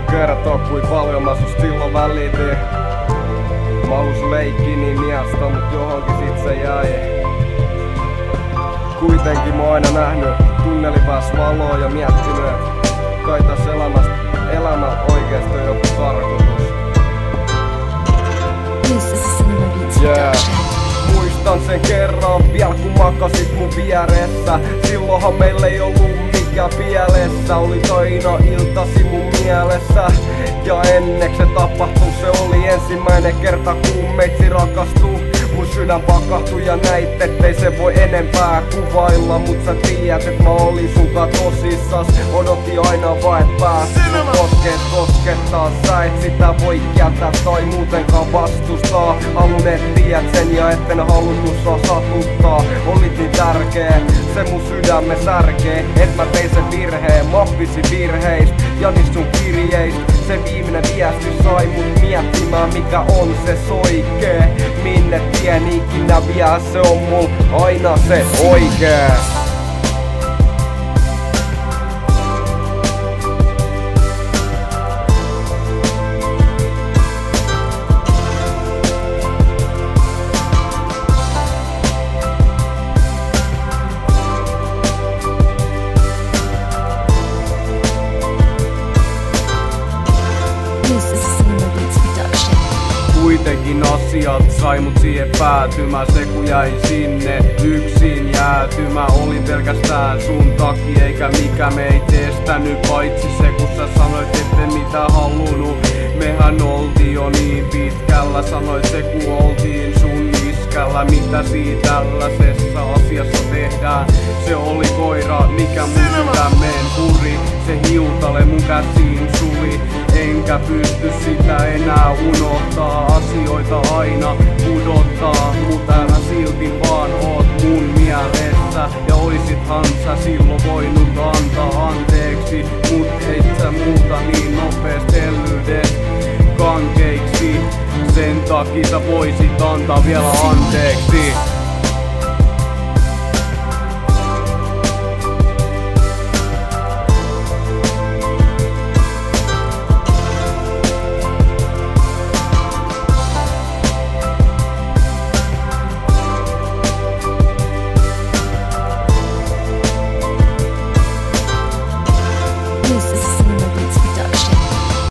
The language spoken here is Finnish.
kertoo kui paljon mä susta silloin välitin. Mä halus leikki niin miestä, mut johonkin sit se jäi. Kuitenkin mä oon aina nähnyt tunnelin pääs valoa ja miettinyt, et kai täs elämällä oikeesti on joku tarkoitus. Yeah. Muistan sen kerran vielä kun makasit mun vieressä. Silloinhan meillä ei ollut mikään pielessä. Oli aina iltasi mun mielessä. Ja enneks se tapahtui, se oli ensimmäinen kerta kun meitsi rakastuu. Mun sydän pakahtui ja näit ettei se voi enempää kuvailla. Mut sä tiedät et mä olin sunkaan tosissas. Odotin aina vaan et pääsit koskettaa. Sä et sitä voi kieltää tai muutenkaan vastustaa. Halun et tiedät sen ja etten halunnut sua satuttaa. Olit niin tärkeä, se mun sydämme särkee. Et mä tein sen virheen, mä oppisin virheist ja niistä sun kirjeist. Se viimeinen viesti sai mut miettimään mikä on se soikee. Minne tien ikinä vie, se on mul aina se oikee. Kuitenkin asiat sai mut siihen päätymään. Se kun jäi sinne yksin jäätymä. Olin pelkästään sun takia eikä mikä me ei testänyt. Paitsi se kun sä sanoit ette mitä halunnut. Mehän oltiin jo niin pitkällä. Sanoit se kun oltiin sun iskällä. Mitä siitä tällaisessa asiassa tehdään? Se oli koira mikä mun sydämeen puri. Se hiutale mun käsiin suli. Enkä pysty sitä enää unohtaa. Asioita aina pudottaa. Mut älä silti vaan oot mun mielessä. Ja oisithan sä silloin voinut antaa anteeksi. Mut et sä muuta niin nopeesti hellyydet kankeiksi. Sen takia sä voisit antaa vielä anteeksi.